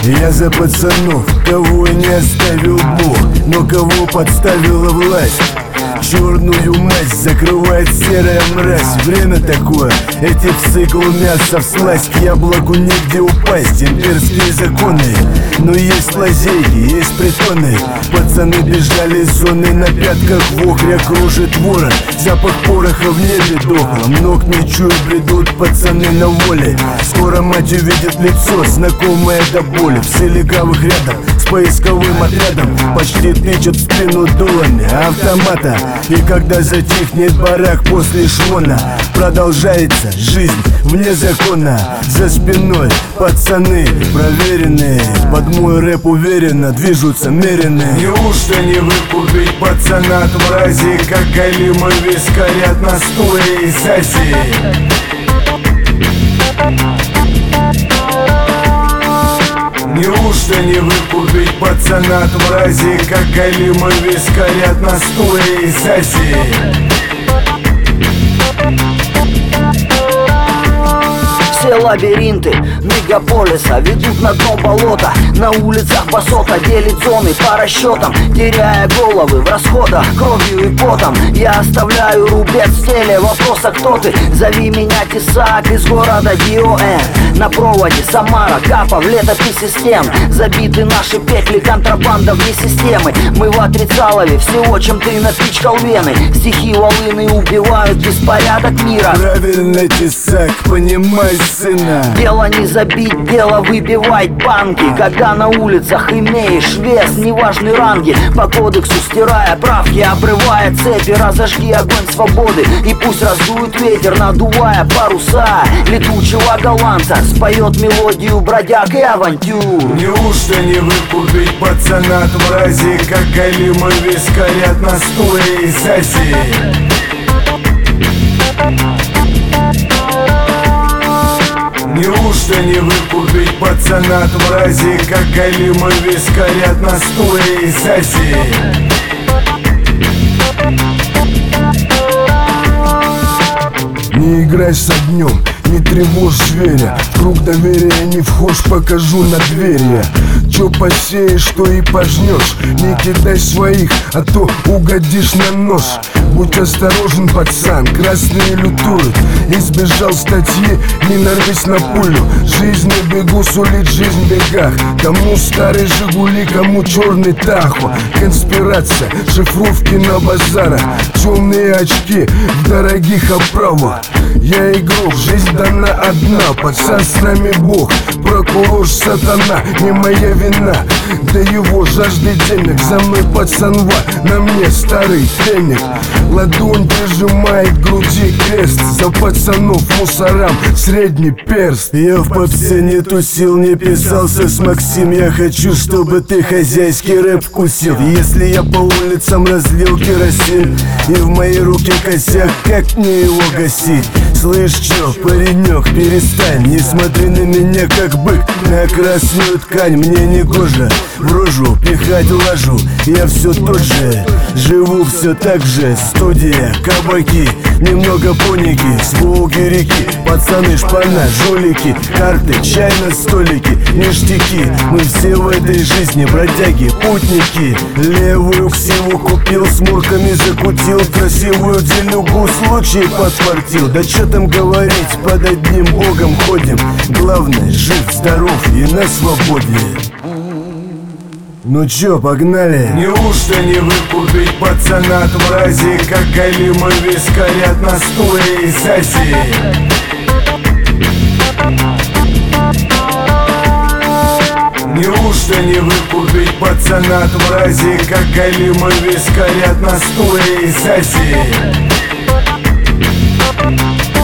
Я за пацанов, кого и не оставил Бог, но кого подставила власть. Черную масть закрывает серая мразь. Время такое, эти псы глумятся всласть. К яблоку негде упасть, имперские законы. Но есть лазейки, есть притоны. Пацаны бежали из зоны, на пятках в охре кружит ворон. Запах пороха в небе дохлом, ног не чую, бредут пацаны на воле. Скоро мать увидит лицо, знакомое до боли. Все легавых рядом с поисковым отрядом почти тычут в спину дулами автомата. И когда затихнет барак после шмона, продолжается жизнь вне закона. За спиной пацаны проверенные, под мой рэп уверенно движутся меренные. Неужто не выкупить пацана от мрази, как галимы вискарят на стуле и саси? Неужто не выкупить пацана от мрази, как галимы вискарят на стуле и саси? Все лабиринты мегаполиса ведут на дно болота. На улицах басота делит зоны по расчетам, теряя головы в расходах кровью и потом. Я оставляю рубец в теле, вопроса кто ты? Зови меня Тесак из города Диоэн. На проводе Самара, Капа, в летописи стен забиты наши петли, контрабанда вне системы. Мы в отрицалове всего, чем ты напичкал вены. Стихи волыны убивают беспорядок мира. Правильно, Тесак, понимай, сына. Дело не забить, дело выбивать банки. Когда на улицах имеешь вес, неважны ранги. По кодексу стирая правки, обрывая цепи, разожги огонь свободы. И пусть раздует ветер, надувая паруса летучего голландца, споет мелодию бродяг и авантюр. Неужто не выкупить пацана от мрази, как галимы вискарят на стуле и саси? Неужто не выкупить пацана от мрази, как галимы вискарят на стуле и саси? Не играй с огнем, не тревожь зверя. В круг доверия не вхож, покажу на двери. Чё посеешь, то и пожнешь. Не кидай своих, а то угодишь на нож. Будь осторожен, пацан, красные лютуют. Избежал статьи, не нарвись на пулю. Жизнь на бегу сулит жизнь в бегах. Кому старый Жигули, кому черный Тахо. Конспирация, шифровки на базарах. Темные очки в дорогих оправах. Я игрок, жизнь дана одна. Пацан, с нами Бог, прокурор сатана. Не моя вина, да его жажды денег. За мной пацанва, на мне старый феник. Ладонь прижимает к груди крест. За пацанов мусорам средний перст. Я в попсе не тусил, не писался с Максим. Я хочу, чтобы ты хозяйский рэп вкусил. Если я по улицам разлил керосин и в моей руке косяк, как мне его гасить? Слышь, чё, паренек, перестань. Не смотри на меня как бык на красную ткань. Мне не гоже в рожу пихать лажу. Я все тот же, живу все так же. Студия, кабаки, немного поники, с Волги реки. Пацаны, шпана, жулики, карты, чай на столике, ништяки. Мы все в этой жизни бродяги, путники. Левую ксиву купил, с мурками закутил. Красивую делюгу случай подфартил. Да чё там говорить, под одним богом ходим. Главное, жив, здоров и на свободе. Ну чё, погнали? Неужто не выкупить пацана от мрази, как галимы вискарят на стуле и саси? Неужто не выкупить пацана от мрази, как галимы вискарят на стуле и саси?